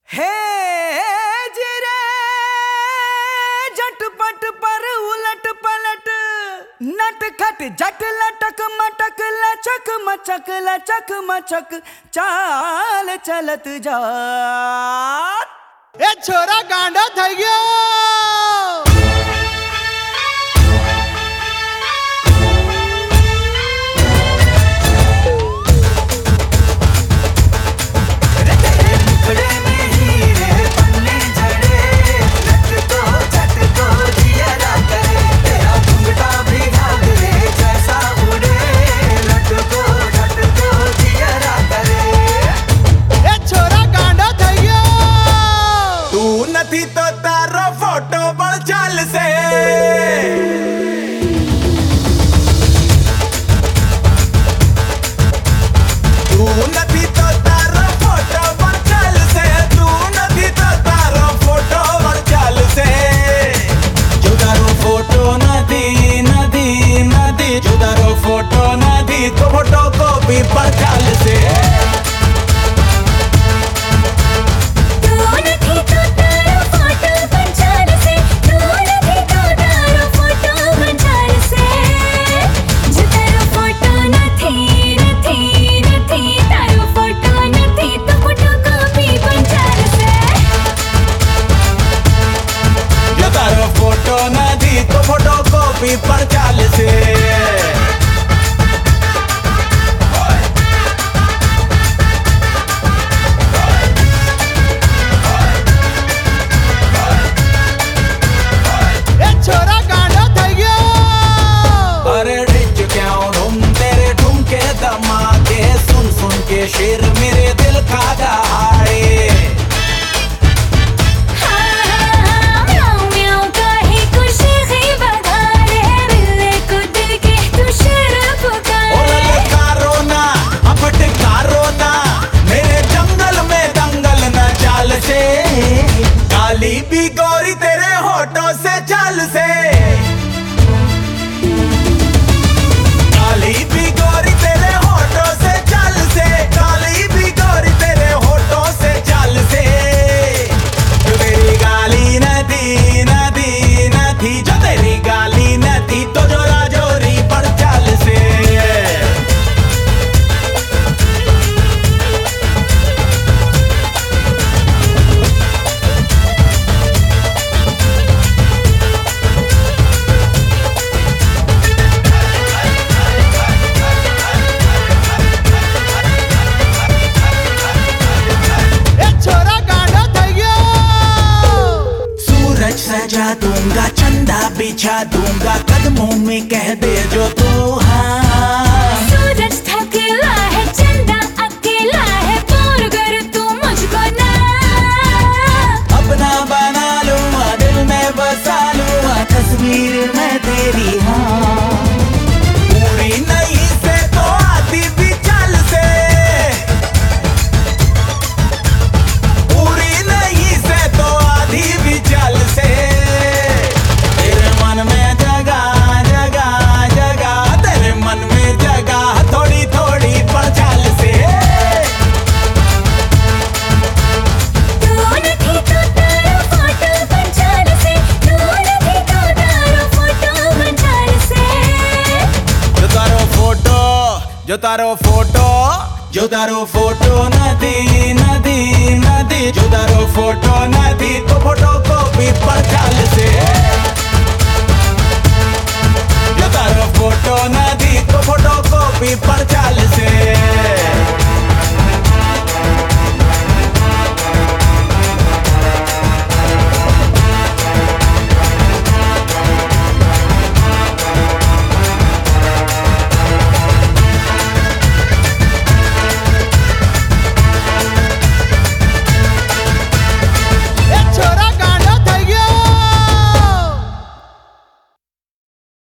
हे जिरे झटपट पर उलट पलट नटखट जट लटक मटक लचक मचक चाल चलत जा ए छोरा गांडा થઈ ગયો। तो तारो फोटो बड़ चाल से तू नहीं तो तारो फोटो बड़ चाल से तू नहीं तो तारो फोटो बड़ चाल से जो तारो फोटो नदी जो तारो फोटो नदी तो फोटो को भी बड़ चाल से तो फोटो कॉपी पर चाल से छोरा गांडा થઈ ગયો। अरे रिच क्या तुम तेरे ठुमके धमाके सुन सुन के शेर मेरे दिल खा गए। काली भी गोरी तेरे होठों से चाल से काली भी गोरी तेरे होठों से चाल से काली भी गोरी तेरे होठों से चाल से जो तेरी गाली नदी जो तेरी गाली नदी तो जोरा जोरी पर चाल से सजा दूंगा चंदा बिछा दूंगा कदमों में कह दे जो तू हाँ। सूरज थकेला है चंदा अकेला है बोर कर तू मुझको ना अपना बना लूंगा दिल में बसा लूंगा तस्वीर में तेरी हाँ। पूरी नहीं से तो आती भी चाल से पूरी नहीं से तो आधी भी चाल से जो तारो फोटो नदी जो तारो फोटो नदी तो फोटो कॉपी पर चाल से जो तारो फोटो नदी तो फोटो कॉपी पर चाल से।